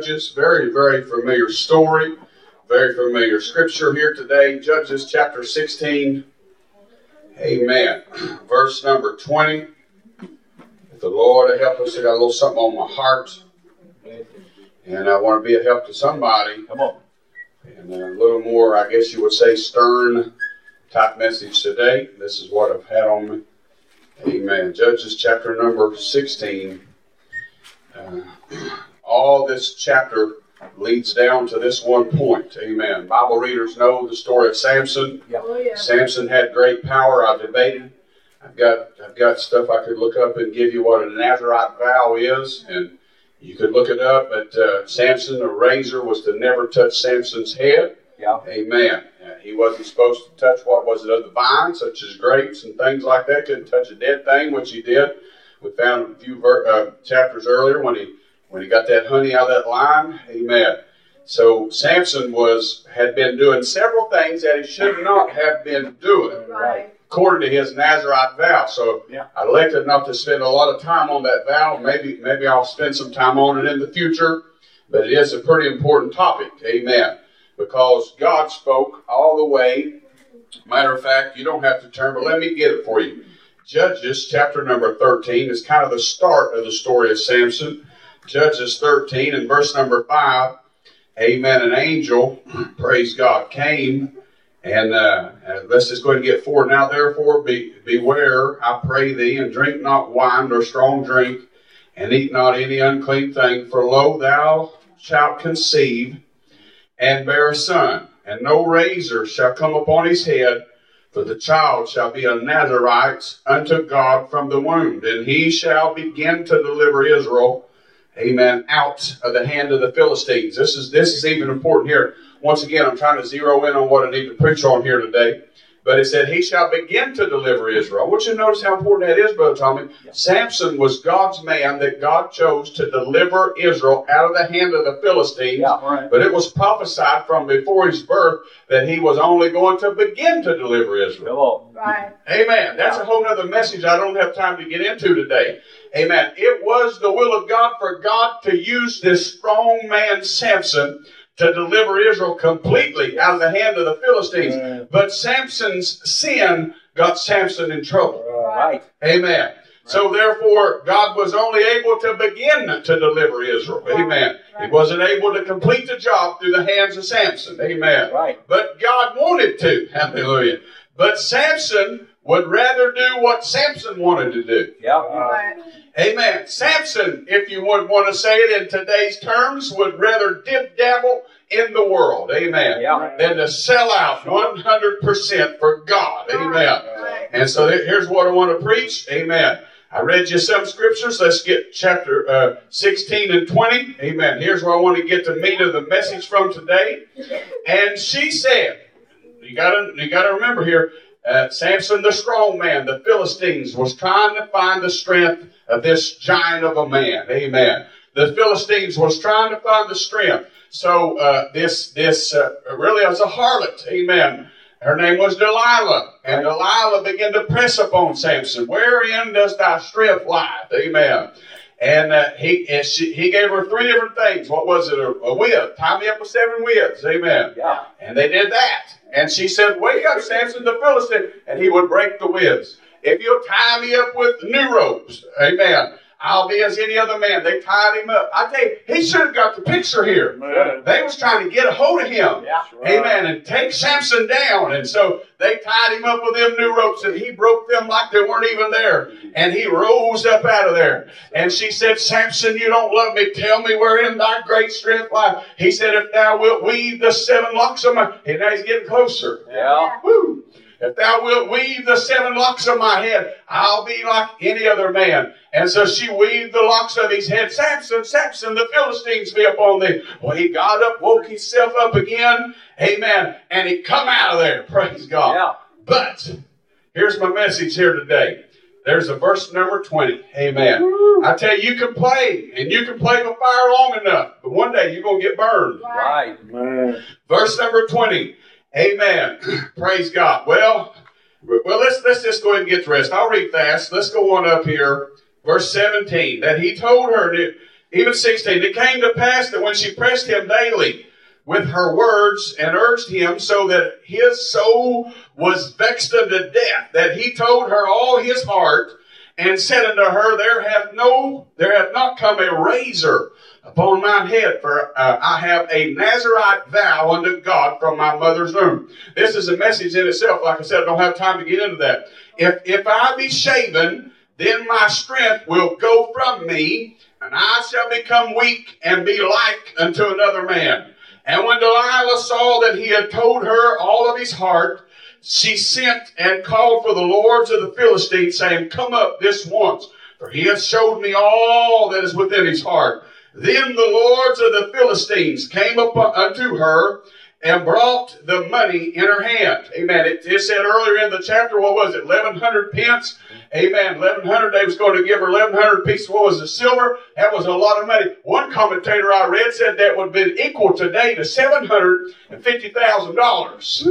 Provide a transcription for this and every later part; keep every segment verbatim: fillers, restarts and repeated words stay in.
Judges. Very, very familiar story. Very familiar scripture here today. Judges chapter sixteen. Amen. Verse number twenty. If the Lord will help us, I got a little something on my heart. And I want to be a help to somebody. Come on. And a little more, I guess you would say, stern type message today. This is what I've had on me. Amen. Judges chapter number sixteen. Uh, all this chapter leads down to this one point. Amen. Bible readers know the story of Samson. Yep. Oh, yeah. Samson had great power. I debated. I've got I've got stuff I could look up and give you what a Nazirite vow is, and you could look it up. But uh, Samson, the razor was to never touch Samson's head. Yeah. Amen. Uh, he wasn't supposed to touch, what was it, of the vine, such as grapes and things like that. Couldn't touch a dead thing, which he did. We found a few ver- uh, chapters earlier when he when he got that honey out of that lime. Amen. So Samson was had been doing several things that he should not have been doing, Right. according to his Nazirite vow. So Yeah. I elected not to spend a lot of time on that vow. Maybe maybe I'll spend some time on it in the future. But it is a pretty important topic. Amen. Because God spoke all the way. Matter of fact, you don't have to turn, but let me get it for you. Judges chapter number thirteen is kind of the start of the story of Samson. Judges thirteen and verse number five. Amen. An angel, praise God, came. And uh, let's just go ahead and get forward. Now therefore be, beware, I pray thee, and drink not wine nor strong drink, and eat not any unclean thing. For lo, thou shalt conceive, and bear a son, and no razor shall come upon his head, for the child shall be a Nazirite unto God from the womb, and he shall begin to deliver Israel, amen, out of the hand of the Philistines. This is this is even important here. Once again, I'm trying to zero in on what I need to preach on here today. But it said, he shall begin to deliver Israel. I want you to notice how important that is, Brother Tommy. Yeah. Samson was God's man that God chose to deliver Israel out of the hand of the Philistines. Yeah, right. But it was prophesied from before his birth that he was only going to begin to deliver Israel. Come on. Right. Amen. That's a whole other message I don't have time to get into today. Amen. It was the will of God for God to use this strong man Samson to deliver Israel completely out of the hand of the Philistines. Mm. But Samson's sin got Samson in trouble. Right. Amen. So therefore, God was only able to begin to deliver Israel. Amen. He wasn't able to complete the job through the hands of Samson. Amen. Right. But God wanted to. Hallelujah. But Samson would rather do what Samson wanted to do. Yeah. Right. Amen. Samson, if you would want to say it in today's terms, would rather dip dabble in the world. Amen. Yeah. Than to sell out one hundred percent for God. Amen. Right. And so here's what I want to preach. Amen. I read you some scriptures. Let's get chapter uh, sixteen and twenty. Amen. Here's where I want to get the meat of the message from today. And she said, you gotta, you gotta remember here, uh, Samson the strong man, the Philistines, was trying to find the strength of this giant of a man. Amen. The Philistines was trying to find the strength. So uh, this this uh, really was a harlot. Amen. Her name was Delilah. And Delilah began to press upon Samson. Wherein does thy strength lie? Amen. And uh, he and she, he gave her three different things. What was it? A, a withe. Tie me up with seven withes. Amen. Yeah. And they did that. And she said, wake up, Samson the Philistine. And he would break the withs. If you'll tie me up with new ropes, amen, I'll be as any other man. They tied him up. I tell you, he should have got the picture here. Man. They was trying to get a hold of him. Yeah. Amen. And take Samson down. And so they tied him up with them new ropes, and he broke them like they weren't even there. And he rose up out of there. And she said, Samson, you don't love me. Tell me wherein thy great strength lies. He said, if thou wilt weave the seven locks of my... And now he's getting closer. Yeah. Woo. If thou wilt weave the seven locks of my head, I'll be like any other man. And so she weaved the locks of his head. Samson, Samson, the Philistines be upon thee. Well, he got up, woke himself up again. Amen. And he come out of there. Praise God. Yeah. But here's my message here today. There's a verse number twenty. Amen. Woo. I tell you, you can play, and you can play with fire long enough, but one day you're going to get burned. Right. Man. Verse number twenty. Amen. Praise God. Well, well, let's let's just go ahead and get to rest. I'll read fast. Let's go on up here. Verse seventeen. That he told her, Even sixteen. It came to pass that when she pressed him daily with her words and urged him so that his soul was vexed unto death, that he told her all his heart, and said unto her, There hath no, there hath not come a razor upon mine head, for uh, I have a Nazarite vow unto God from my mother's womb. This is a message in itself. Like I said, I don't have time to get into that. If, if I be shaven, then my strength will go from me, and I shall become weak and be like unto another man. And when Delilah saw that he had told her all of his heart, she sent and called for the lords of the Philistines, saying, Come up this once, for he hath showed me all that is within his heart. Then the lords of the Philistines came up unto her and brought the money in her hand. Amen. It, it said earlier in the chapter, what was it, eleven hundred pence? Amen. eleven hundred, they was going to give her eleven hundred pieces. What was it, silver? That was a lot of money. One commentator I read said that would have been equal today to seven hundred fifty thousand dollars.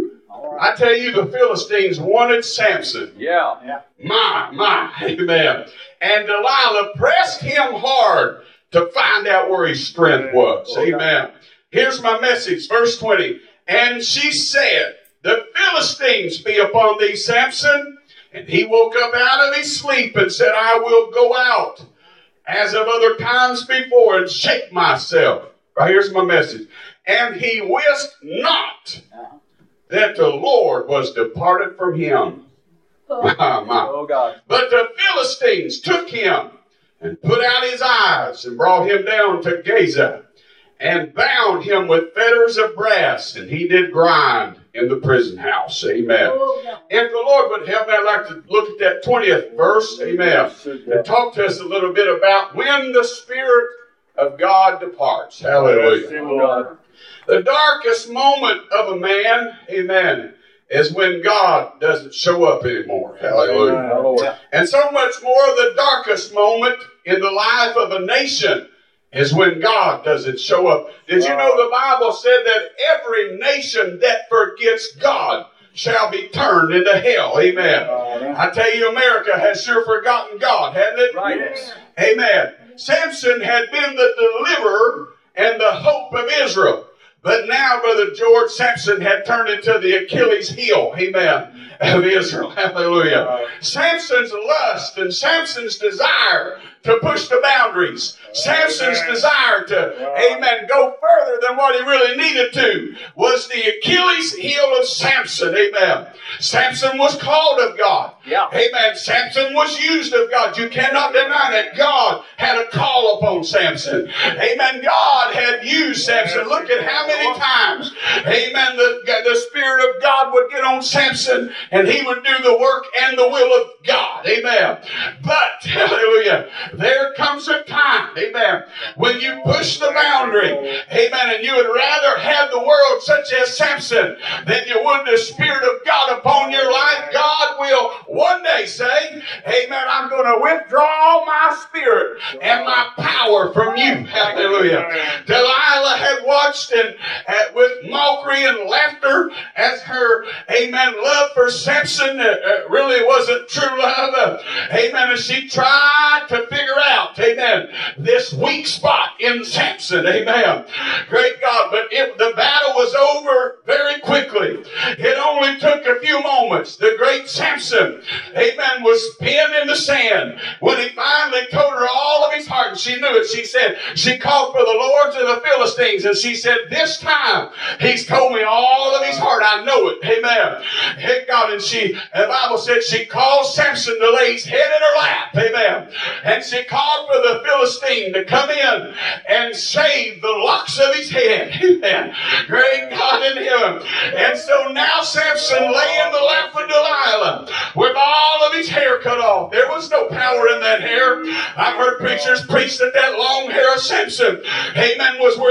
I tell you, the Philistines wanted Samson. Yeah. yeah. My, my, amen. And Delilah pressed him hard to find out where his strength was. Amen. Here's my message, verse twenty. And she said, The Philistines be upon thee, Samson. And he woke up out of his sleep and said, I will go out as of other times before and shake myself. Right, here's my message. And he wist not that the Lord was departed from him. My, my. Oh, God. But the Philistines took him and put out his eyes and brought him down to Gaza and bound him with fetters of brass, and he did grind in the prison house. Amen. If the Lord would help me, I'd like to look at that twentieth verse. Amen. And talk to us a little bit about when the Spirit of God departs. Hallelujah. The darkest moment of a man, amen, is when God doesn't show up anymore. Hallelujah. And so much more, the darkest moment in the life of a nation is when God doesn't show up. Did you know the Bible said that every nation that forgets God shall be turned into hell? Amen. I tell you, America has sure forgotten God, hasn't it? Right. Amen. Samson had been the deliverer and the hope of Israel. But now, Brother George, Samson had turned into the Achilles heel, amen, of Israel. Hallelujah. Right. Samson's lust and Samson's desire to push the boundaries. Samson's desire to, amen, go further than what he really needed to was the Achilles heel of Samson, amen. Samson was called of God. Yeah. Amen. Samson was used of God. You cannot deny that God had a call upon Samson. Amen. God had used Samson. Look at how many times, amen, the, the Spirit of God would get on Samson and he would do the work and the will of God. Amen. But, hallelujah, there comes a time, amen, when you push the boundary, amen, and you would rather have the world such as Samson than you would the Spirit of God upon your life. God will one day say, amen, I'm going to withdraw my spirit and my power from you. Hallelujah. Delilah had watched and uh, with mockery and laughter as her, amen, love for Samson uh, uh, really wasn't true love. Uh, amen. And she tried to figure out, amen, this weak spot in Samson. Amen. Great God. But it, the battle was over very quickly. It only took a few moments. The great Samson, amen, was pinned in the sand when he finally told her all of his heart. And she knew it. She said, she called for the lords of the Philistines. And she said, this time he's told me all of his heart. I know it. Amen. Hey, God. And she, the Bible said she called Samson to lay his head in her lap. Amen. And she called for the Philistine to come in and shave the locks of his head. Amen. Great God in heaven. And so now Samson lay in the lap of Delilah with all of his hair cut off. There was no power in that hair. I've heard preachers preach that that long hair of Samson, amen, was where he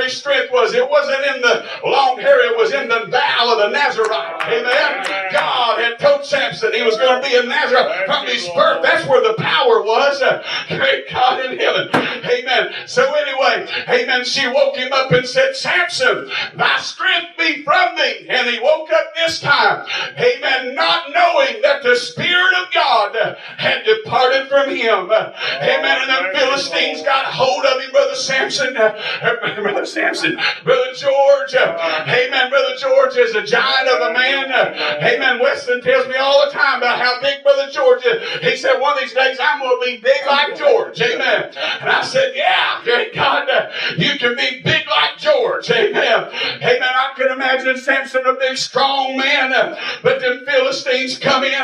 his strength was. It wasn't in the long hair. It was in the vow of the Nazarite. Amen. God had told Samson he was going to be a Nazarite from his birth. That's where the power was. Great God in heaven. Amen. So anyway, amen, she woke him up and said, Samson, thy strength be from thee. And he woke up this time, amen, not knowing that the Spirit of God had departed from him. Amen. And the Philistines got hold of him, Brother Samson. Brother Samson. Brother George. Amen. Brother George is a giant of a man. Amen. Weston tells me all the time about how big Brother George is. He said, one of these days I'm going to be big like George. Amen. And I said, yeah, great God, you can be big like George. Amen. Amen. I can imagine Samson, a big, strong man, but them Philistines come in.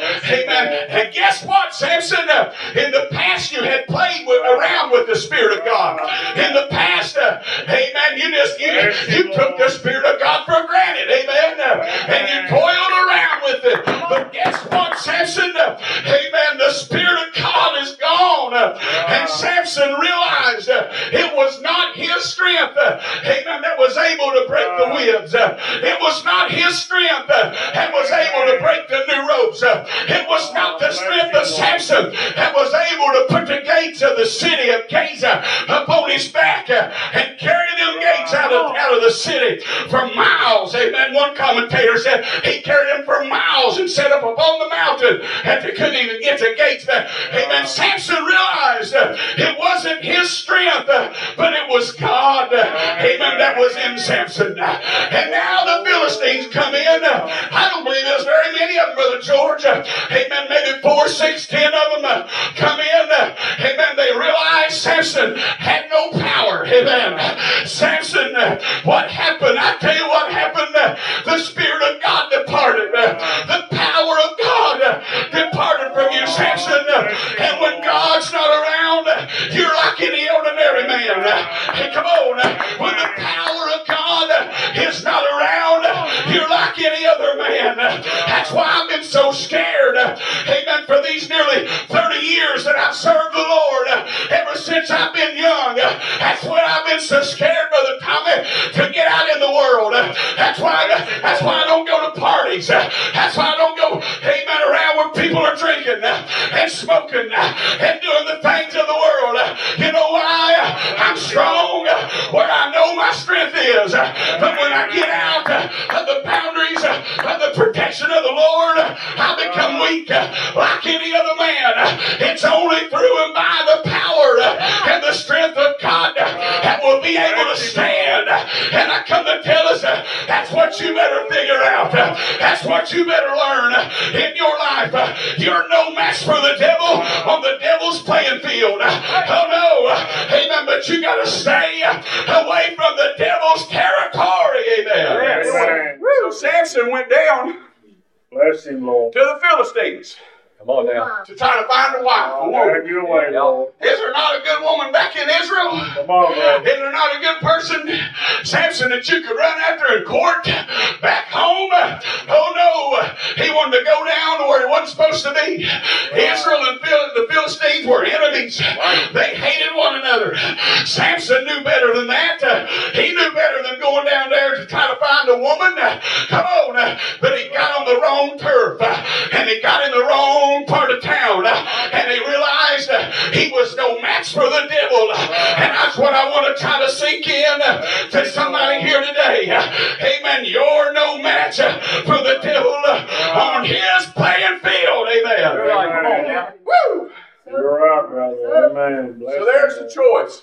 Amen. And guess what, Samson? In the past, you had played with, around with the Spirit of God. In the past, amen, you just, you, you took the Spirit of God for granted. Amen. And you toiled around with it. But guess what, Samson? Amen. The Spirit of God is gone. And Samson realized it was not his strength, amen, that was able to break the withs. It was not his strength that was able to break the new ropes. It was not the strength of Samson that was able to put the gates of the city of Gaza upon his back and carry them gates out of, out of the city for miles. Amen. One commentator said he carried them for miles and set up upon the mountain and they couldn't even get the gates back. Amen. Samson realized it wasn't his strength, but it was God, amen, that was in Samson. And now the Philistines come in. I don't believe there's very many of them, Brother George. Amen, maybe four, six, ten of them come in. Amen, they realize Samson had no power. Amen. Samson, what happened? I tell you what happened. The Spirit of God departed. The power of God departed from you, Samson. And when God's not around, you're like any ordinary man. Hey, come on. When the power of God is not around, you're like any other man. That's why I've been so scared. Amen. For these nearly thirty years that I've served the Lord, ever since I've been young, that's why I've been so scared, Brother Tommy, to get out in the world. That's why, that's why I don't go to parties. That's why I don't go, amen, around where people are drinking and smoking and doing the things of the world. You know why? I'm strong where I know my strength is. But when I get out of the boundaries of the protection of the Lord, I become weak like any other man. It's only through and by the power and the strength of God that we'll be able to stand. And I come to tell us that's what you better figure out. That's what you better learn in your life. You're no match for the devil on the devil's playing field. Oh no. Amen. But you got to stay away from the devil's territory. Amen. Amen. So Samson went down, bless him, Lord, to the Philistines. Come on now. To try to find a wife. A woman. You away, Lord. Is there not a good woman back in Israel? Come on, man. Is there not a good person, Samson, that you could run after in court back home? Oh no. He wanted to go down to where he wasn't supposed to be. Israel and Phil- the Philistines were enemies. They hated one another. Samson knew better than that. He knew better than going down there to try to find a woman. Come on. But he got on the wrong turf. And he got in the wrong part of town, and he realized he was no match for the devil. And that's what I want to try to sink in to somebody here today. Amen. You're no match for the devil on his playing field. Amen. Amen. Woo! You're right, brother. Amen. Bless So there's you. the choice: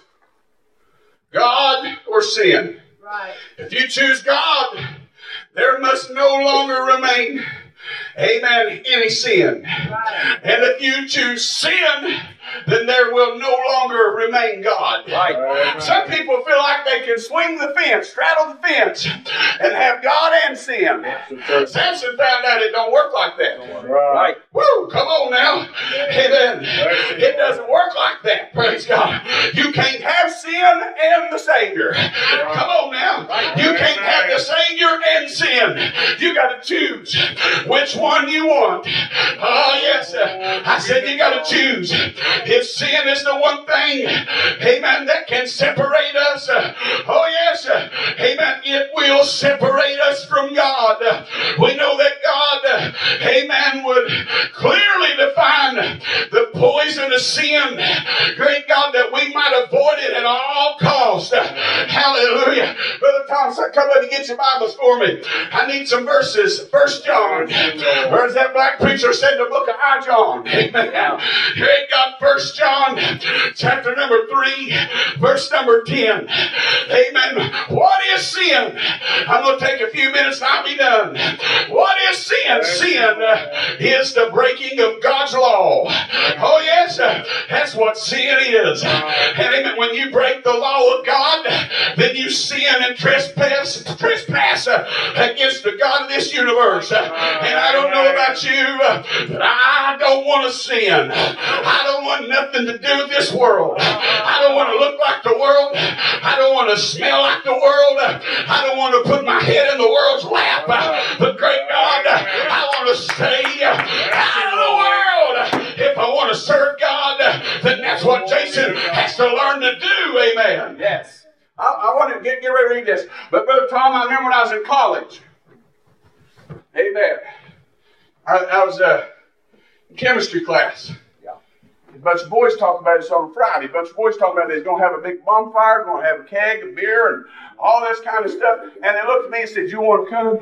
God or sin. Right. If you choose God, there must no longer remain, amen, any sin. Right. And if you choose sin, then there will no longer remain God. Right. Some people feel like they can swing the fence, straddle the fence, and have God and sin. Samson found out it don't work like that. Right. Woo! Come on now. Amen. It doesn't work like that. Praise God. You can't have sin and the Savior. Come on now. You can't have the Savior and sin. You got to choose which one you want. Oh, yes. I said you got to choose. If sin is the one thing, amen, that can separate us, oh yes, amen, it will separate us from God. We know that God, amen, would clearly define the poison of sin. Great God, that we might avoid it at all costs. Hallelujah. Brother Tom, come up and get your Bibles for me. I need some verses. First John. Where's that black preacher said the book of I John? Amen. Great God, First John, chapter number three, verse number ten. Amen. What is sin? I'm going to take a few minutes and I'll be done. What is sin? Sin is the breaking of God's law. Oh yes, that's what sin is. And amen, when you break the law of God, then you sin and trespass, trespass against the God of this universe. And I don't know about you, but I don't want to sin. I don't want nothing to do with this world. I don't want to look like the world. I don't want to smell like the world. I don't want to put my head in the world's lap. But great God, I want to stay out of the world. If I want to serve God, then that's what Jason has to learn to do. Amen. Yes. I, I want to get, get ready to read this. But Brother Tom, I remember when I was in college. Amen. I, I was uh, in chemistry class. A bunch of boys talk about this on Friday. A bunch of boys talk about they're going to have a big bonfire, going to have a keg of beer and all this kind of stuff. And they looked at me and said, "You want to come?"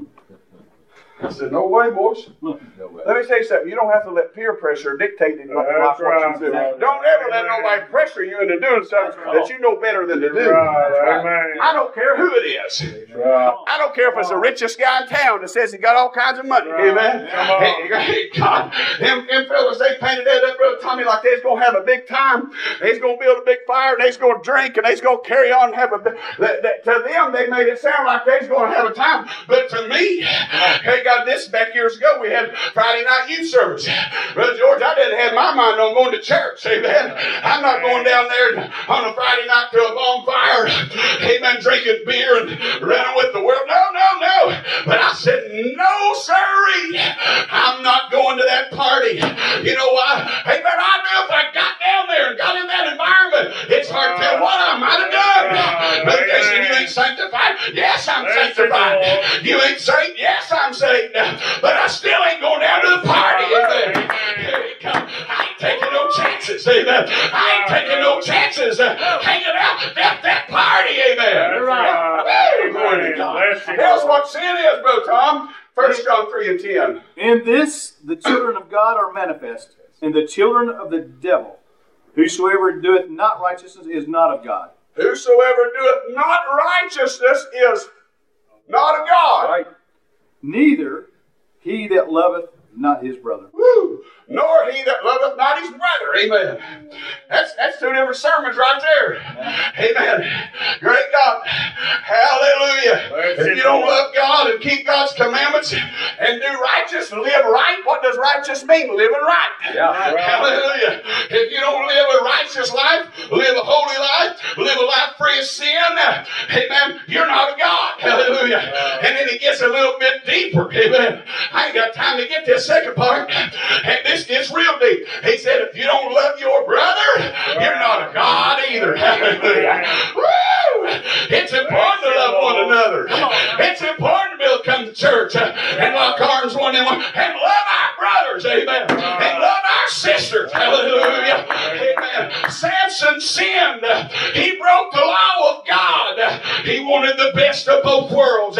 I said, "No way, boys." No way. Let me say something. You don't have to let peer pressure dictate what, That's what right. you do. Don't ever let nobody pressure you into doing something that you know better than to do. Right. Amen. I don't care who it is. Right. I don't care if it's the richest guy in town that says he got all kinds of money. Right. Amen. Hey, God, them, them fellas, they painted that up, Brother Tommy, like they's going to have a big time. They's going to build a big fire, and they's going to drink, and they's going to carry on and have a big... That, that, to them, they made it sound like they's going to have a time. But to me, hey, God, this back years ago, we had Friday night youth service. Brother George, I didn't have my mind on going to church. Amen. I'm not going down there on a Friday night to a bonfire. Amen. Drinking beer and running with the world. No, no, no. But I said, no, sirree. I'm not going to that party. You know why? Amen. I knew if I got down there and got in that environment, it's hard to tell what I might have done. But they said, you ain't sanctified? Yes, I'm sanctified. You ain't saved? Yes, I'm saved. But I still ain't going down to the party. Amen. Here he comes. I ain't taking no chances. Amen. I ain't taking no chances uh, hanging out at that party. Amen. Right. Hey, glory to God. Here's what sin is, Brother Tom. First John three and ten. In this the children of God are manifest, and the children of the devil. Whosoever doeth not righteousness is not of God. Whosoever doeth not righteousness is not of God. Right. Neither he that loveth not his brother. Woo. Nor he that loveth not his brother. Amen. That's that's two different sermons right there. Amen. Great God. Hallelujah. If you don't love God and keep God's commandments and do righteous and live right, what does righteous mean? Living right. Yeah. Hallelujah. If you don't live a righteous life, live a holy life, live a life free of sin, amen, you're not of God. Hallelujah. And then it gets a little bit deeper. Amen. I ain't got time to get this second part. And this gets real deep. He said, if you don't love your brother, you're not of God either. Hallelujah. Woo! It's important to love one another. It's important to be able to come to church and lock arms one in one and love our brothers. Amen. And love our sisters. Hallelujah. Amen. Samson sinned. He broke the law of God. He wanted the best of both worlds,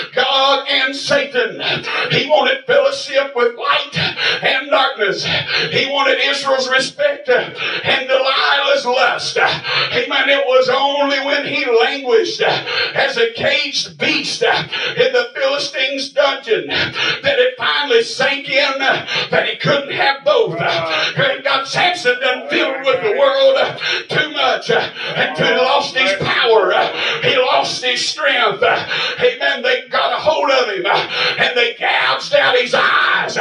God and Satan. He wanted fellowship with light and darkness. He wanted Israel's respect and Delilah's lust. Amen. It was only when he languished as a caged beast in the Philistines' dungeon that it finally sank in that he couldn't have both. Great God, Samson done filled with the world too much until he lost his power. He lost his strength. Amen. They got a hold of him and they gouged out his eyes.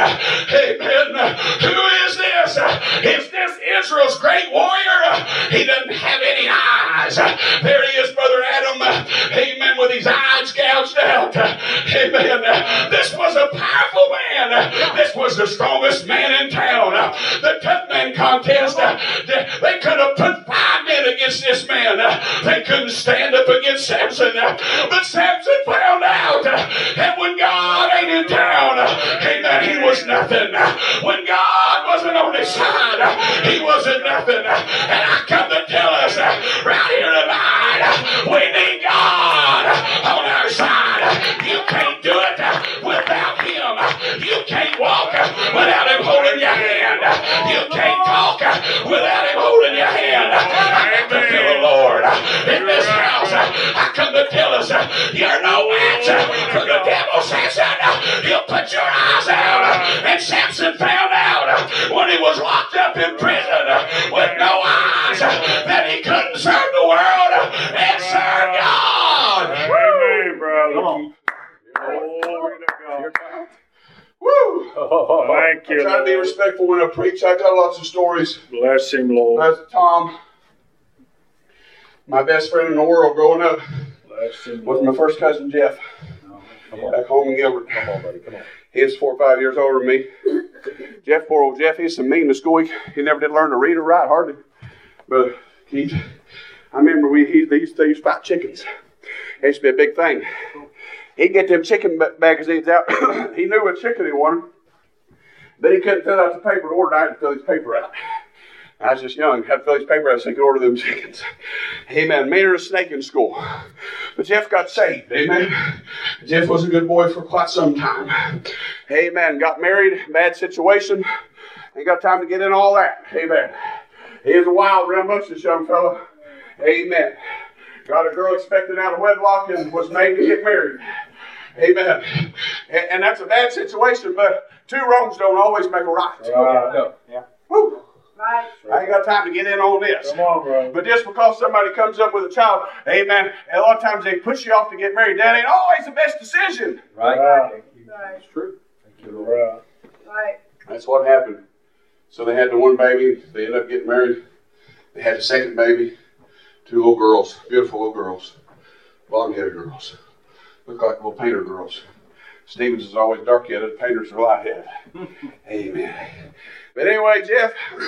Amen. Who is this? Is this Israel's great warrior? He doesn't have any eyes. There he is, Brother Adam. Amen. With his eyes gouged out. Amen. This was a powerful man. This was the strongest man in town. The tough man contest. They could have put five men against this man. They couldn't stand up against Samson. But Samson found out that when God ain't in town, amen, he was nothing. When God wasn't on his side, he wasn't nothing. And I come to tell us right here tonight, we need God on our side. You can't do it without him. You can't walk without him holding your hand. You can't talk without him holding your hand. I come to feel the Lord in this house. I come to tell us you're no match for the devil, Samson. You put your eyes out. And Samson found out when he was locked up in prison with no eyes that he couldn't serve the world and serve God. Amen, brother. Come on. Glory to God. Woo! Thank you, I try to be Lord. respectful when I preach. I got lots of stories. Bless him, Lord. That's Tom, my best friend in the world growing up, Bless him, was Lord. my first cousin Jeff. Back home in Gilbert. Come on, buddy. Come on. He is four or five years older than me. Jeff, poor old Jeff, he's so mean to school. He, he never did learn to read or write, hardly. But he, I remember we he, they used to use fight chickens. It used to be a big thing. He'd get them chicken magazines out. He knew what chicken he wanted, but he couldn't fill out the paper to order. I had to fill his paper out. I was just young, had to fill his paper out so he could order them chickens. Amen. Meaner a snake in school. But Jeff got saved. Amen. Jeff was a good boy for quite some time. Amen. Got married, bad situation. Ain't got time to get in all that. Amen. He is a wild, rambunctious young fella. Amen. Got a girl expected out of wedlock and was made to get married. Amen. And, and that's a bad situation, but two wrongs don't always make a right. Right. No. Yeah. Woo. Right. I ain't got time to get in on this. Come on, brother. But just because somebody comes up with a child, amen, and a lot of times they push you off to get married. That ain't always the best decision. Right. Right. Right. It's true. Thank you, Lord. Right. Right. That's what happened. So they had the one baby. They ended up getting married. They had the second baby. Two little girls. Beautiful little girls. Blonde-headed girls. Look like little painter girls. Stevens is always dark-headed. Painters are light-headed. Amen. But anyway, Jeff,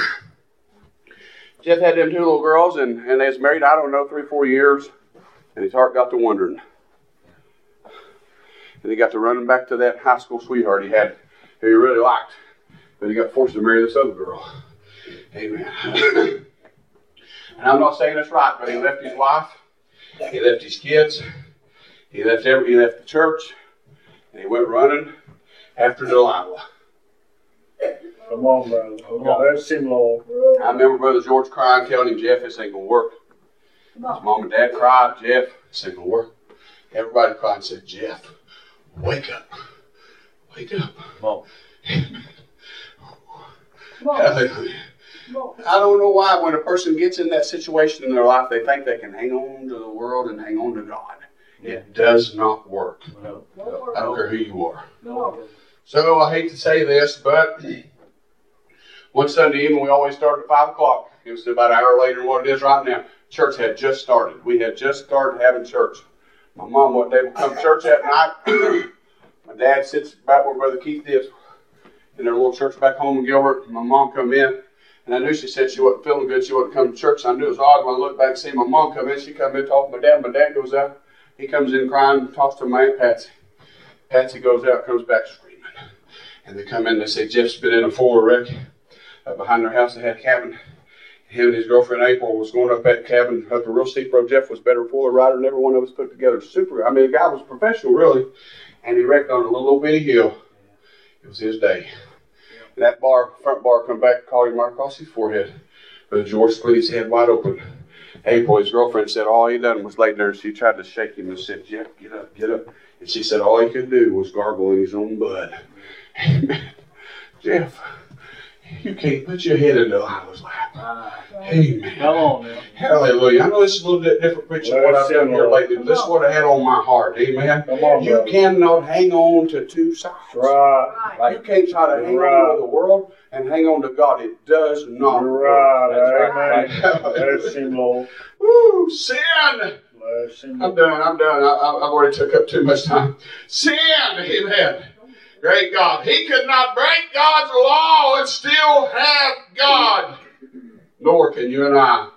Jeff had them two little girls, and, and they was married, I don't know, three, four years, and his heart got to wondering. And he got to running back to that high school sweetheart he had, who he really liked, but he got forced to marry this other girl. Amen. And I'm not saying this right, but he left his wife, he left his kids, he left every, he left the church, and he went running after Delilah. Come on, brother. Bless him, Lord. I remember Brother George crying, telling him, Jeff, this ain't going to work. His mom and dad cried, Jeff, this ain't going to work. Everybody cried and said, Jeff, wake up. Wake up. Come on. Hallelujah. I don't know why when a person gets in that situation in their life, they think they can hang on to the world and hang on to God. It does not work. No. I don't care who you are. No. So I hate to say this, but one Sunday evening we always start at five o'clock. It was about an hour later than what it is right now. Church had just started. We had just started having church. My mom wasn't able to come to church that night. My dad sits back where Brother Keith is in their little church back home in Gilbert. My mom come in, and I knew she said she wasn't feeling good. She wasn't coming to church. So I knew it was odd when I looked back and see my mom come in. She come in talking to my dad. My dad goes out. He comes in crying and talks to my Aunt Patsy. Patsy goes out, comes back screaming. And they come in and they say, Jeff's been in a four wreck. Uh, behind their house, they had a cabin. Him and his girlfriend April was going up that cabin up a real steep road. Jeff was better fuller rider than every one of us put together. Super. I mean, the guy was professional, really. And he wrecked on a little bitty hill. It was his day. And that bar, front bar, come back and called him right across his forehead. But George split his head wide open. April, his girlfriend, said all he done was lay there. She tried to shake him and said, Jeff, get up, get up. And she said all he could do was gargle in his own blood. Amen. Jeff, you can't put your head in Delilah's lap. Amen. Come on now. Hallelujah. I know this is a little bit different preaching than what I've done here lately, but this is what I had on my heart. Amen. Come on, You brother. cannot hang on to two sides. Right. Right. You can't try to hang Right. on to the world and hang on to God. It does not work. Right. That's Amen. Bless him, Lord. Woo, sin. Bless him, I'm Lord. done. I'm done. I, I- I've already took up too much time. Sin. Amen. Great God. He could not break God's law and still have God. Nor can you and I.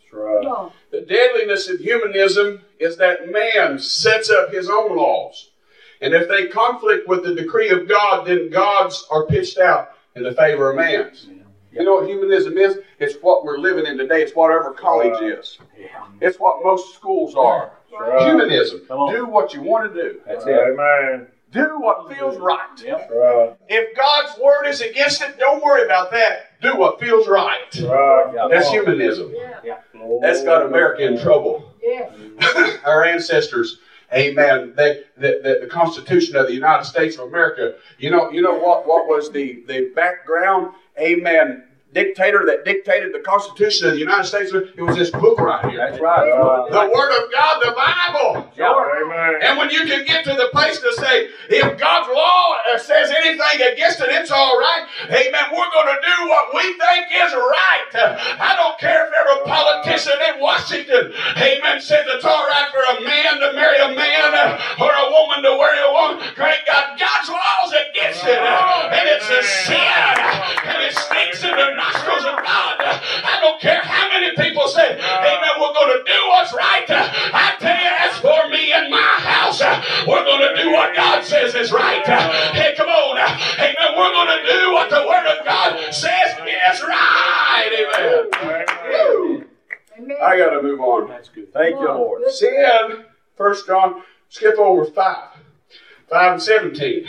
right. The deadliness of humanism is that man sets up his own laws. And if they conflict with the decree of God, then God's are pitched out in the favor of man's. You know what humanism is? It's what we're living in today. It's what every college is. It's what most schools are. Right. Humanism. Do what you want to do. That's it. Amen. Do what feels right. Yep. Right. If God's word is against it, don't worry about that. Do what feels right. Right. That's humanism. That's got America in trouble. Yeah. Our ancestors, amen, they, the, the, the Constitution of the United States of America, you know, you know what, what was the, the background, amen, dictator that dictated the Constitution of the United States? It was this book right here. That's right. The Word of God, the Bible. Amen. And when you can get to the place to say, if God's law says anything against it, it's all right. Amen. We're going to do what we think is right. I don't care if every politician in Washington, amen, says it's all right for a man to marry a man or a woman to marry a woman. Great God, God's law's against it. And it's a sin. And it stinks in the nostrils of God. I don't care how many people say, amen, we're going to do what's right. I tell you, as for me and my house, we're going to do what God says is right. Hey, come on. Amen. We're going to do what the Word of God says is right. Amen. Amen. I got to move on. That's good. Thank you, Lord. Sin, First John, skip over five. five and seventeen.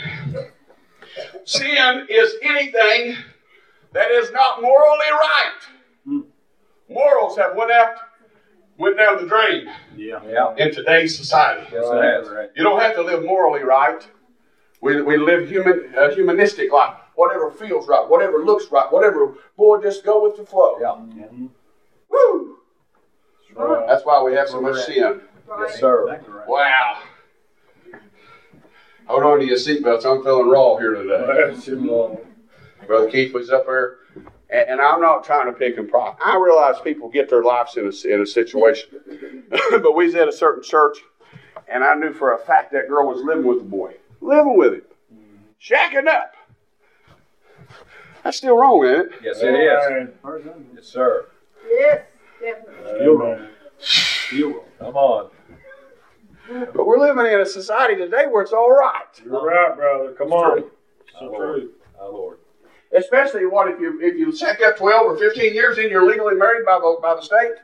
Sin is anything that is not morally right. Morals have went out, went down the drain Yeah. Yeah. in today's society. Yes, it has. Right. You don't have to live morally right. We, we live human, a humanistic life. Whatever feels right, whatever looks right, whatever, boy, just go with the flow. Yeah. Woo! Right. That's why we have so much sin. Right. Yes, sir. Wow. Hold on to your seatbelts. I'm feeling raw here today. Bless you, Lord. Brother Keith was up there, and, and I'm not trying to pick and prop. I realize people get their lives in a, in a situation. But we was at a certain church, and I knew for a fact that girl was living with the boy. Living with him. Shacking up. That's still wrong, isn't it? Yes, it is. Yes, sir. Yes, definitely. You're wrong. You're wrong. Come on. But we're living in a society today where it's all right. You're right, brother. Come on. True. It's Our the Lord. truth. Our Lord. Especially what if you if you check up twelve or fifteen years and you're legally married by the by the state?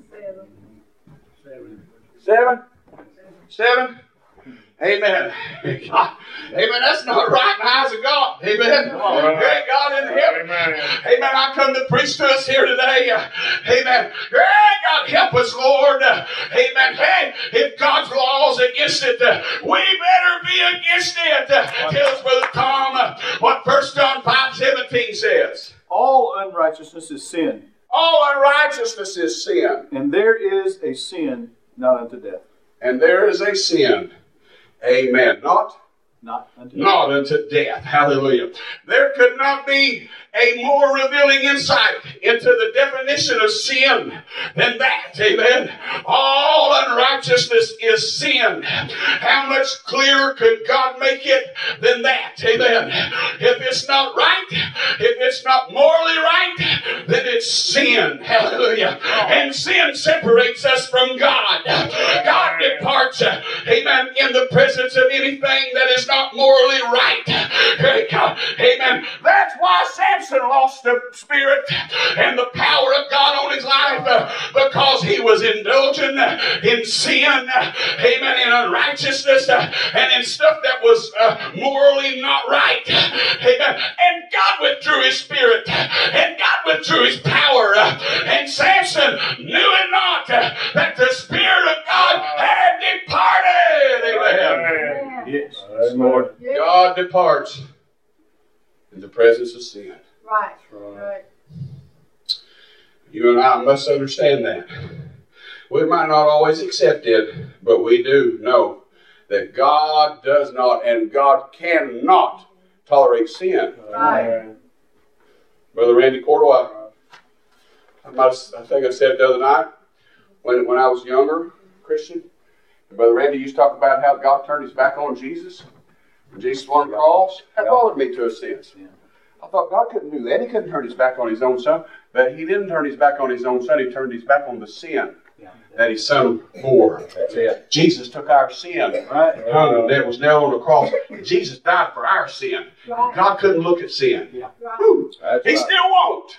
Seven. Seven? Seven? Amen. Amen. That's not right in the eyes of God. Amen. Great God in heaven. Amen. Amen. I come to preach to us here today. Amen. Great God, help us, Lord. Amen. Hey, if God's law is against it, we better be against it. Tell us, Brother Tom, what First John five seventeen says. All unrighteousness is sin, All unrighteousness is sin. and there is a sin not unto death. And there is a sin. Amen. Not Not unto death. not unto death. Hallelujah. There could not be a more revealing insight into the definition of sin than that. Amen. All unrighteousness is sin. How much clearer could God make it than that? Amen. If it's not right, if it's not morally right, then it's sin. Hallelujah. And sin separates us from God. God departs, amen, in the presence of anything that is not morally right. Amen. That's why Samson lost the spirit and the power of God on his life, uh, because he was indulging in sin, amen, in unrighteousness, uh, and in stuff that was uh, morally not right. Amen. And God withdrew his spirit, and God withdrew his power, uh, and Samson knew it not uh, that the Spirit of God had departed. Amen. Yes. Amen. Lord. Yes. God departs in the presence of sin. Right. Right. Right. You and I must understand that. We might not always accept it, but we do know that God does not and God cannot tolerate sin. Amen. Brother Randy Cordova, I, might, I think I said it the other night, when, when I was younger, Christian, and Brother Randy used to talk about how God turned his back on Jesus, and Jesus was on the cross. That bothered me to a sense. I thought God couldn't do that. He couldn't turn his back on his own son. But he didn't turn his back on his own son. He turned his back on the sin that his son bore. That's it. Jesus took our sin. Right. Hung that was nailed on the cross. Jesus died for our sin. Right. God couldn't look at sin. Right. Woo. That's He right. still won't.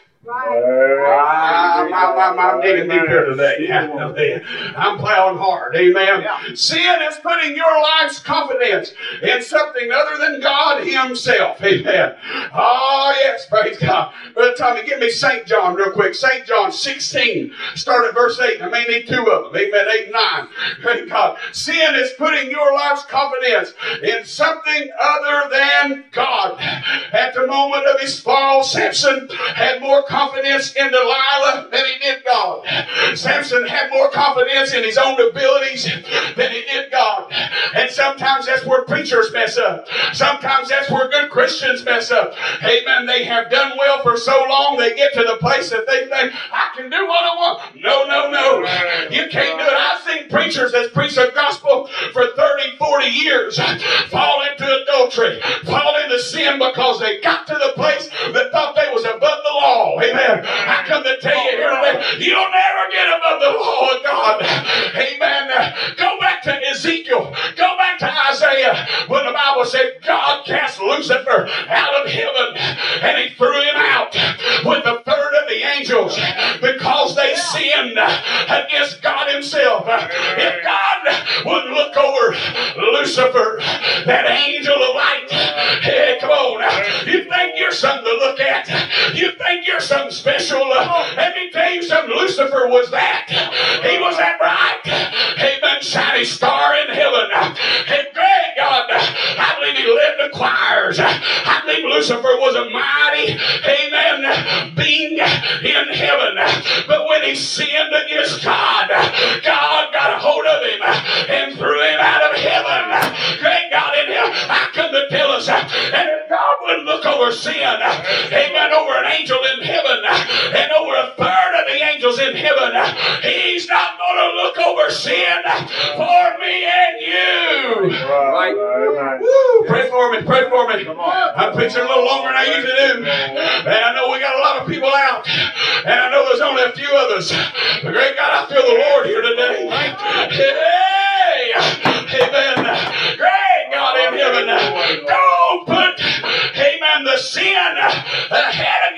Right. I'm, I'm, I'm, I'm digging deep here today. Hallelujah. I'm plowing hard. Amen. Yeah. Sin is putting your life's confidence in something other than God Himself. Amen. Oh, yes. Praise God. Brother Tommy, give me Saint John real quick. Saint John sixteen. Start at verse eight. I may need two of them. Amen. eight and nine. Praise God. Sin is putting your life's confidence in something other than God. At the moment of his fall, Samson had more confidence in Delilah than he did God. Samson had more confidence in his own abilities than he did God. And sometimes that's where preachers mess up. Sometimes that's where good Christians mess up. Amen. They have done well for so long, they get to the place that they think, I can do what I want. No, no, no. You can't do it. I've seen preachers that preach the gospel for thirty, forty years fall into adultery, fall into sin because they got to the place that thought they was above the law. Amen. I come to tell you here today, you'll never get above the law of God. Amen. Go back to Ezekiel. Go back to Isaiah when the Bible said God cast Lucifer out of heaven and he threw him out with a third of the angels because they sinned against God himself. If God would look over Lucifer, that angel of light, hey, come on. You think you're something to look at? You think you're something special? Let me tell you something. Lucifer was that. He was that bright, amen, shiny star in heaven. And great God, I believe he led the choirs. I believe Lucifer was a mighty, amen, being in heaven. But when he sinned against God, God got a hold of him and threw him out of heaven. Great God in him. I come to tell us, and if God wouldn't look over sin, amen, over an angel in heaven and over a third of the angels in heaven, he's not going to look over sin for me and you. Right. Right. Woo, pray for me, pray for me. I'm preaching a little longer than I usually do. And I know we got a lot of people out. And I know there's only a few others. But great God, I feel the Lord here today. Hey! Amen. Great God in heaven. Don't put, amen, the sin ahead of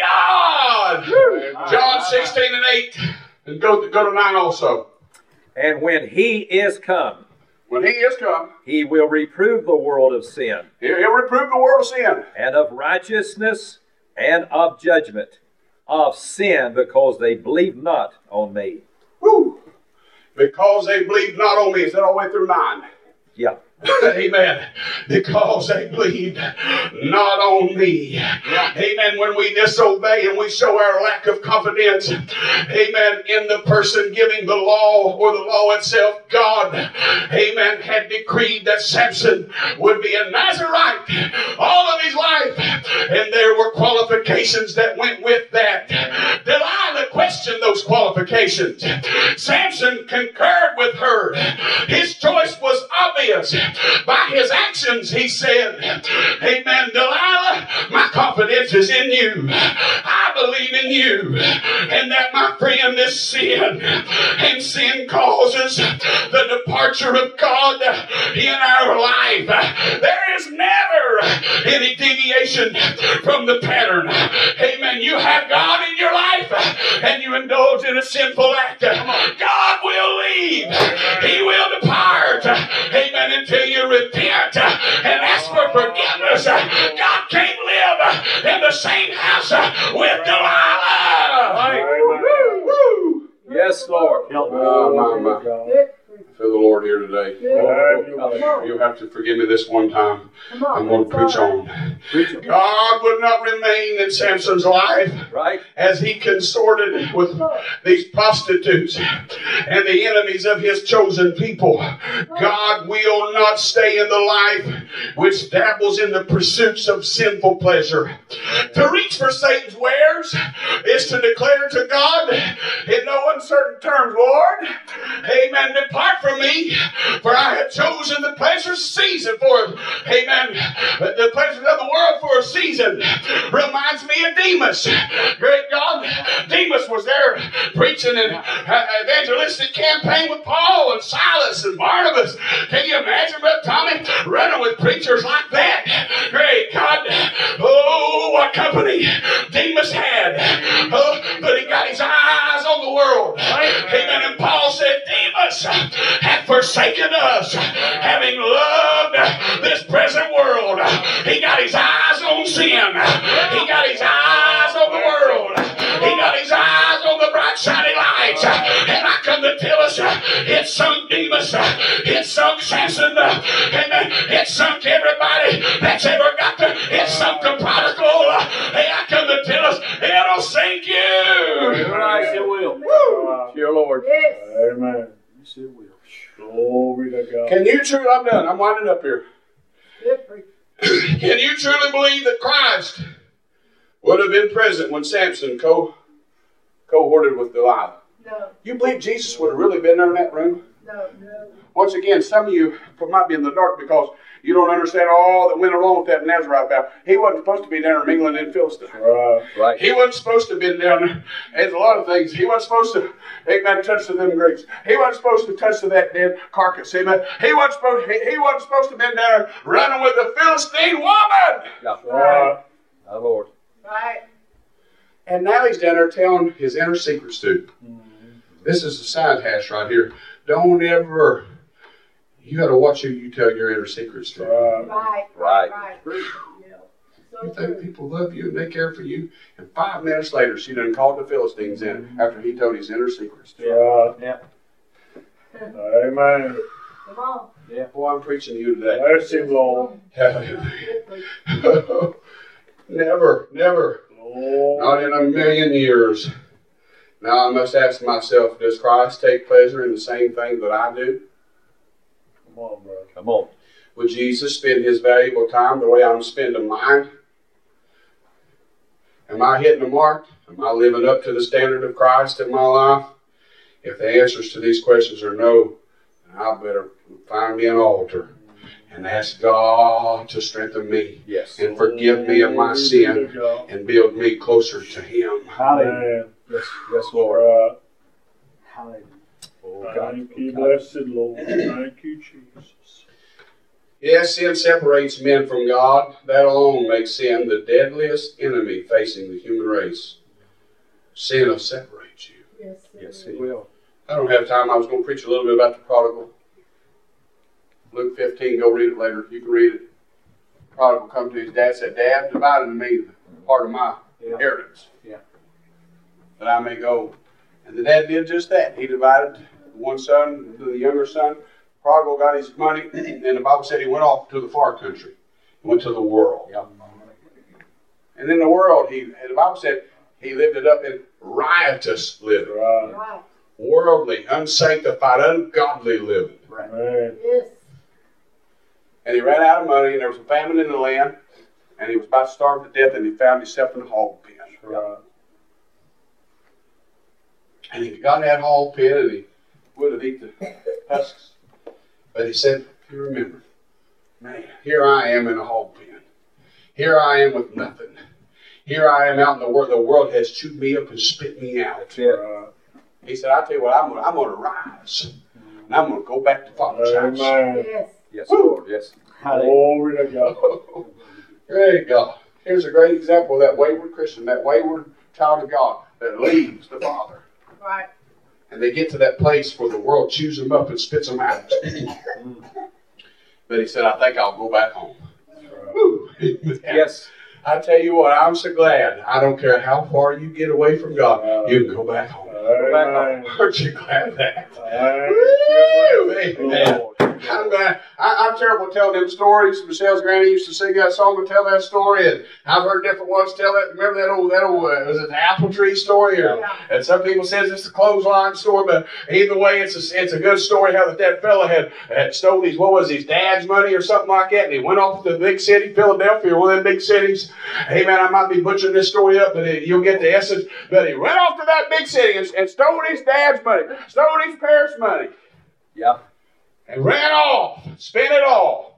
God. John sixteen and eight. And go, go to nine also. And when he is come, When he is come, he will reprove the world of sin, he'll, he'll reprove the world of sin. and of righteousness, and of judgment, of sin, because they believe not on me. Woo! Because they believe not on me. Is that all the way through nine? Yeah. Amen. Because they believed not on me. Amen. When we disobey and we show our lack of confidence, amen, in the person giving the law or the law itself, God, amen, had decreed that Samson would be a Nazarite all of his life. And there were qualifications that went with that. Delilah questioned those qualifications. Samson concurred with her. His choice was obvious. By his actions, he said, amen, Delilah, my confidence is in you. I believe in you. And that, my friend, is sin. And sin causes the departure of God in our life. There is never any deviation from the pattern. Amen. You have God in your life and you indulge in a sinful act. God will leave. He will depart. Amen. Until you repent and ask for forgiveness. God can't live in the same house with Delilah. Right. Woo. Yes, Lord. Oh, my, my. Good. I feel the Lord here today. Right. You'll have to forgive me this one time. Come on. I'm going to preach on. Preach it. God would not remain in Samson's life Right? as he consorted with these prostitutes and the enemies of his chosen people. God will not stay in the life which dabbles in the pursuits of sinful pleasure. To reach for Satan's wares is to declare to God in no uncertain terms, Lord, amen, depart from me, for I have chosen the pleasures a season for, amen, the pleasures of the world for a season. Reminds me of Demas. Great God, Demas was there preaching an evangelistic campaign with Paul and Silas and Barnabas. Can you imagine, Brother Tommy, running with preachers like that? Great God. Oh, what company Demas had. Oh, but he got his eyes on the world. Amen. And Paul said, Demas hath forsaken us, having loved this present world. He got his eyes on sin. He got his eyes on the world. He got his eyes on the bright shining lights. And I come to tell us, it sunk Demas. It sunk Samson. Amen. It sunk everybody that's ever got to. It sunk the prodigal. Hey, I come to tell us, it'll sink you. Yes, it will. Woo! Dear Lord. Yes. Amen. Yes, it will. Glory to God. Can you truly, I'm done, I'm winding up here. Good preacher. Can you truly believe that Christ would have been present when Samson co- cohorted with Delilah? No, You believe Jesus would have really been there in that room? no, no. Once again, some of you might be in the dark because you don't understand all that went along with that Nazarite vow. He wasn't supposed to be down there mingling in Philistine. Right. Right. He wasn't supposed to have been down there. There's a lot of things. He wasn't supposed to, amen, touch to them grapes. He wasn't supposed to touch to that dead carcass. Amen. He wasn't supposed, he, he wasn't supposed to have been down there running with the Philistine woman. Yeah. Right. Our Lord. Right. And now he's down there telling his inner secrets to. This is a side hash right here. Don't ever, you got to watch who you tell your inner secrets to. Right. Right. Right. Right. Yeah. So You think true. people love you and they care for you, and five minutes later she done called the Philistines in after he told his inner secrets. Right. Yeah. Amen. Come on. Boy, I'm preaching to you today. Bless him, Lord. Good preacher. Never, never, Lord. not in a million years. Now I must ask myself, does Christ take pleasure in the same thing that I do? Come on, brother. Come on. Would Jesus spend his valuable time the way I'm spending mine? Am I hitting the mark? Am I living up to the standard of Christ in my life? If the answers to these questions are no, then I better find me an altar and ask God to strengthen me Yes. and forgive me of my sin and build me closer to Him. Hallelujah. Amen. Yes, yes, Lord. Right. Hallelujah. Oh, God. Thank you, Oh, God. blessed Lord. Thank you, Jesus. Yes, sin separates men from God. That alone makes sin the deadliest enemy facing the human race. Sin will separate you. Yes. Yes, it it will. will. I don't have time. I was going to preach a little bit about the prodigal. Luke fifteen, go read it later. You can read it. The prodigal come to his dad, said, Dad, divide unto me the part of my Yeah. inheritance. Yeah. That I may go. And the dad did just that. He divided the one son to the younger son. The prodigal got his money, and the Bible said he went off to the far country. He went to the world. Yeah. And in the world, he and the Bible said he lived it up in riotous living. Right. Right. Worldly, unsanctified, ungodly living. Amen. Yes. And he ran out of money, and there was a famine in the land, and he was about to starve to death, and he found himself in a hog pen. Right. And he got in that hog pen, and he would have eaten the husks. But he said, you remember, man, here I am in a hog pen. Here I am with nothing. Here I am out in the world. The world has chewed me up and spit me out. Yeah. Right. He said, I'll tell you what, I'm going I'm to rise. And I'm going to go back to Father's house. Amen. Yes. Yes, Woo. Lord. Yes. Hallelujah. Glory to God. Great God. Here's a great example of that wayward Christian, that wayward child of God that leaves the Father. Right. And they get to that place where the world chews them up and spits them out. But he said, I think I'll go back home. Woo. Yes. I tell you what, I'm so glad. I don't care how far you get away from God, you can go back home. Amen. Aren't you glad of that? Thank Woo, you, amen. Lord. I'm glad. I, I'm terrible at telling them stories. Michelle's granny used to sing that song and tell that story, and I've heard different ones tell that. Remember that old, that old, uh, was it the apple tree story? Or, Yeah. And some people says it's the clothesline story, but either way, it's a, it's a good story. How that that fella had had stole his, what was his dad's money or something like that, and he went off to the big city, Philadelphia, one of them big cities. Hey man, I might be butchering this story up, but it, you'll get the essence. But he went off to that big city and, and stole his dad's money, stole his parents' money. Yeah. And ran off, spent it all.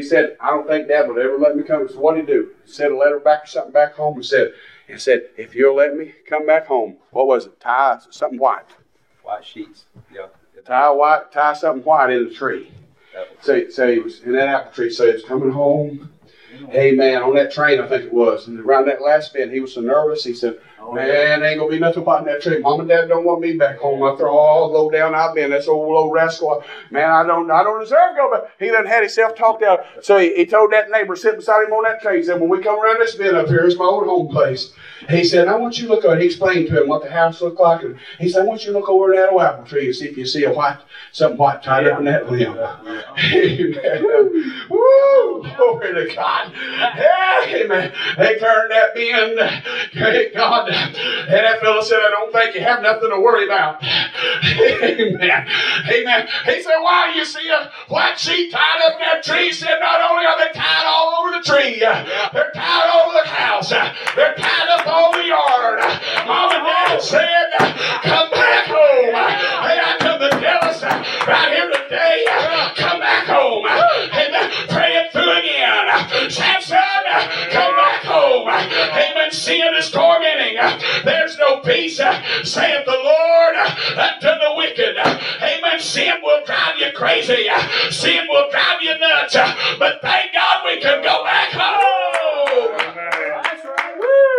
he said, I don't think Dad would ever let me come. So what did he do? He sent a letter back or something back home and said, and said, if you'll let me come back home. What was it? Tie something white. White sheets. Yeah. Tie white, tie something white in the tree. So, so he was in that apple tree. So he was coming home. Amen. On that train, I think it was. And around that last bend, he was so nervous. He said, man, ain't going to be nothing about that tree. Mom and Dad don't want me back home. I throw all low down I've been. This old old rascal. Man, I don't I don't deserve to go back. He done had himself talked out. So he, he told that neighbor sitting beside him on that train, he said, when we come around this bend up here, it's my old home place. He said, I want you to look over. He explained to him what the house looked like. And he said, I want you to look over that old apple tree and see if you see a white, something white tied up in that limb. Amen. Woo! Glory to God. Amen. They turned that bend. Thank God. And that fellow said, I don't think you have nothing to worry about. Amen. Amen. He said, why do you see a white sheet tied up in that tree? He said, not only are they tied all over the tree, they're tied all over the house. They're tied up all the yard. Mom and Dad said, come back home. Hey, I come to tell us right here today, come back home. And pray it through again. Samson, come back home. Amen. Sin is tormenting. There's no peace, saith the Lord, unto the wicked. Amen. Sin will drive you crazy. Sin will drive you nuts. But thank God we can go back home. That's right.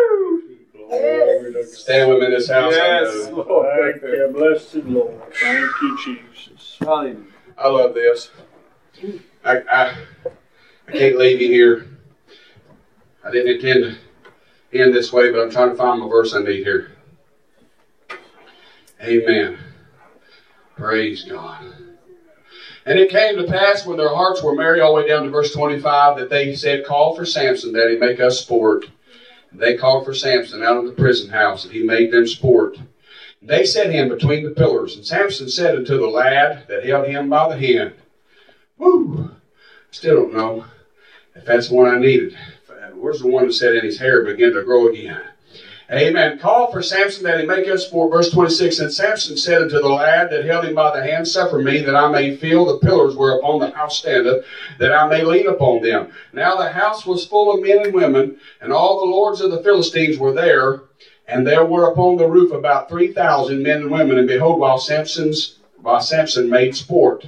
Woo! Stand with me in this house. Yes, I, know. Lord. Thank you, blessed Lord. Thank you, Jesus. Hallelujah. I love this. I, I, I can't leave you here. I didn't intend to end this way, but I'm trying to find my verse I need here. Amen. Praise God. And it came to pass when their hearts were merry, all the way down to verse twenty-five, that they said, call for Samson, that he make us sport. And they called for Samson out of the prison house, and he made them sport. And they set him between the pillars. And Samson said unto the lad that held him by the hand, woo, still don't know if that's the one I needed. Where's the one that said in his hair began to grow again? Amen. Call for Samson that he make us sport. Verse twenty-six, and Samson said unto the lad that held him by the hand, suffer me that I may feel the pillars whereupon the house standeth, that I may lean upon them. Now the house was full of men and women, and all the lords of the Philistines were there, and there were upon the roof about three thousand men and women. And behold, while Samson's while Samson made sport.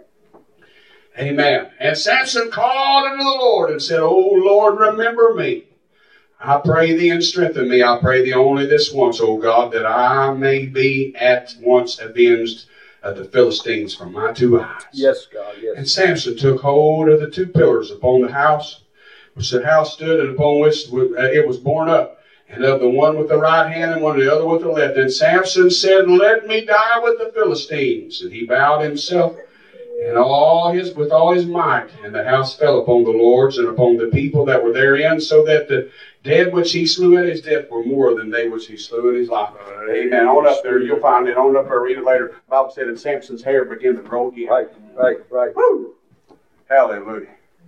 Amen. And Samson called unto the Lord and said, O Lord, remember me. I pray thee and strengthen me. I pray thee only this once, O God, that I may be at once avenged of the Philistines from my two eyes. Yes, God, yes. And Samson took hold of the two pillars upon the house, which the house stood, and upon which it was borne up, and of the one with the right hand and one of the other with the left. And Samson said, let me die with the Philistines. And he bowed himself and all his with all his might, and the house fell upon the lords and upon the people that were therein, so that the dead which he slew at his death were more than they which he slew in his life. Amen. On up there, you'll find it. On up there, read it later. The Bible said, and Samson's hair began to grow again. Right, right, right. Woo! Hallelujah.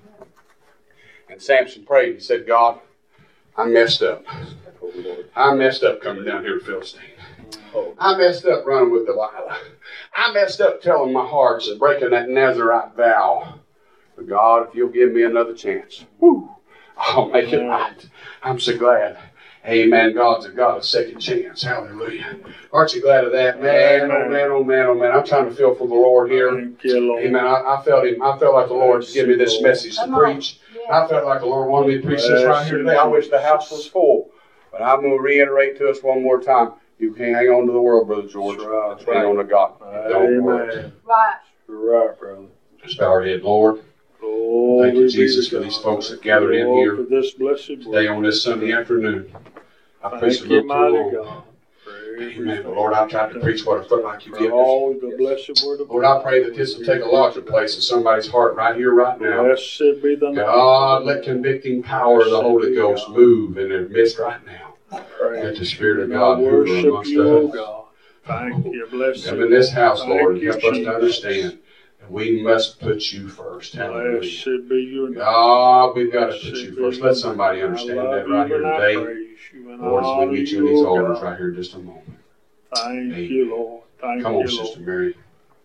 And Samson prayed. He said, God, I messed up. I messed up coming down here to Philistine. I messed up running with Delilah. I messed up telling my hearts and breaking that Nazarite vow. But God, if you'll give me another chance, whoo, I'll make it right. I'm so glad. Amen. God's a God of second chance. Hallelujah. Aren't you glad of that? Man, oh man, oh man, oh man. I'm trying to feel for the Lord here. Thank you, Lord. Amen. I, I felt him. I felt like the Lord gave me this message to preach. I felt like the Lord wanted me to preach this right here today. I wish the house was full. But I'm going to reiterate to us one more time. You can't hang on to the world, Brother George. That's right. That's hang on to God. Don't worry. Amen. Right. You're right, brother. Just bow our head, Lord. Glory Thank you, be Jesus, to for these God. folks that gathered in Lord, here for this blessed today word. on this Sunday afternoon. I Thank preached a you, little too mighty long. God. Praise Amen. be But Lord, I tried to preach what I felt like you for give us. all the blessed word of Lord, I pray that this will take a larger place in somebody's heart right here, right now. Blessed be the name. God, let convicting power of the Holy Ghost move in their midst right now. Let the Spirit of God I move worship amongst you, O us. God. Thank you, blessed. Come in this house, Thank Lord, and you, help us to Jesus. understand that we must put you first. Hallelujah. Blessed be your name. God, we've got to put Blessed you be first. your Let name. somebody I understand love that right you here and I today. praise you and Lord, as we honor meet you you, in these O altars God. right here in just a moment. Thank Amen. you, Lord. Thank Come you, on, Lord. Sister Mary.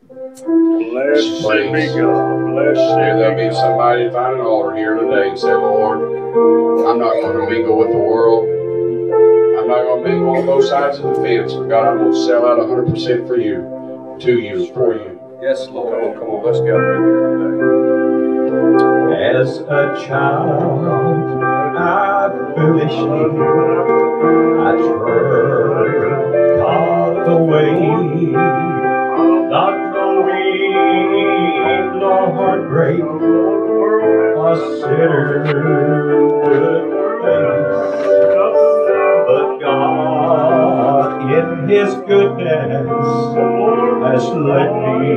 Blessed be God. Blessed There'll be be God. somebody to find an altar here today and say, Lord, I'm not going to mingle with the world. I'm not going to mingle on both sides of the fence. But God, I'm going to sell out one hundred percent for you, to you, for you. Yes, Come on, Lord. come on, let's gather in here today. As a child, I foolishly I turned God away, not knowing the heartbreak a sinner would face. But God, in His goodness, has let me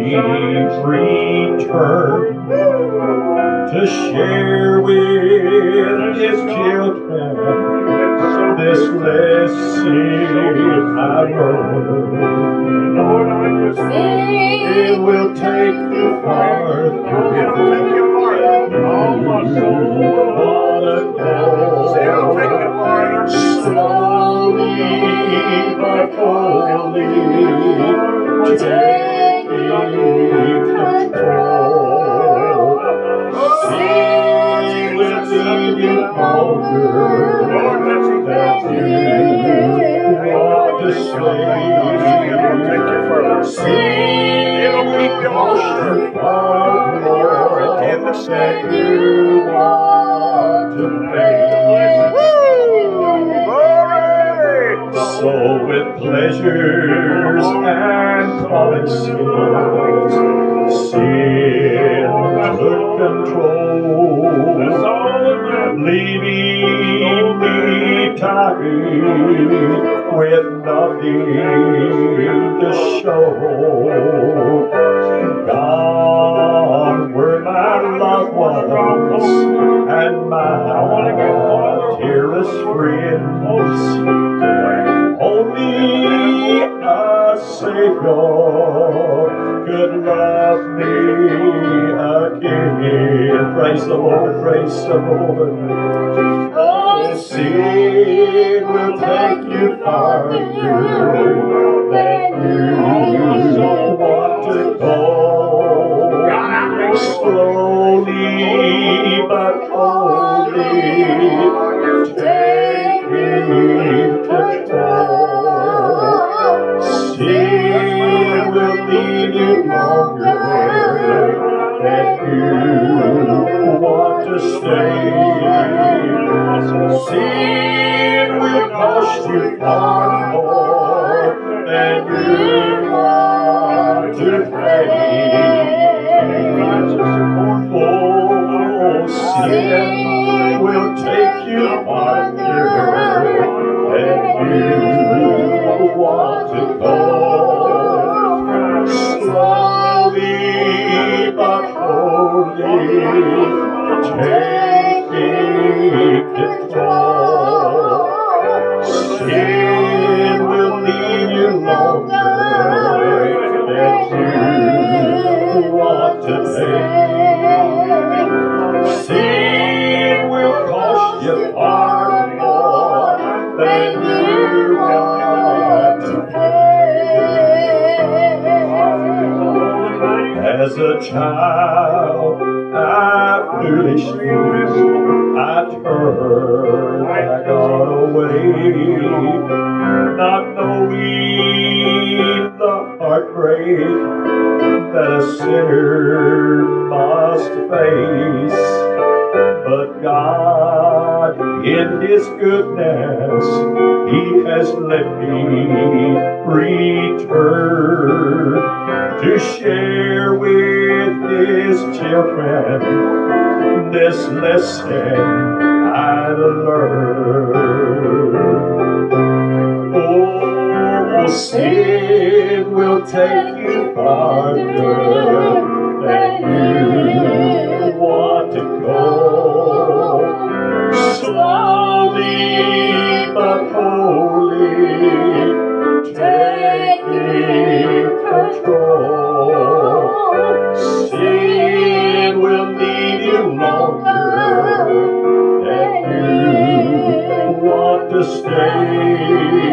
return to share with His children this lesson I learned. It will take you farther. All my soul. Wanna go It'll take you farther. slowly but fully, taking control. Sin will leave you longer than you want to stay. It'll take you further. Sin It'll keep you wash longer. you far more In the than you want to pay. So with pleasures and promises, sin took control, leaving me tired with nothing to show. Gone were my loved ones and my dearest friends. Only a Savior could love me again. Praise the Lord, praise the Lord. Oh, sin will take you farther than you want to go. Slowly but slowly, taking control. Sin will leave you longer than you want to stay. Sin will cost you far more than you want to pay. Oh, sin will take you farther than you want to go. Slowly but surely, taking control. Sin will leave you longer than you want to pay. Sin will cost you far more than you want to pay. As a child, I foolishly I turned my God away, not knowing the heartbreak that a sinner must face. But God, in His goodness, He has let me return to share with His children this lesson I learned. Oh, sin will take you farther than you want to go. Slowly but wholly, taking control. Sin will leave you longer than you want to stay.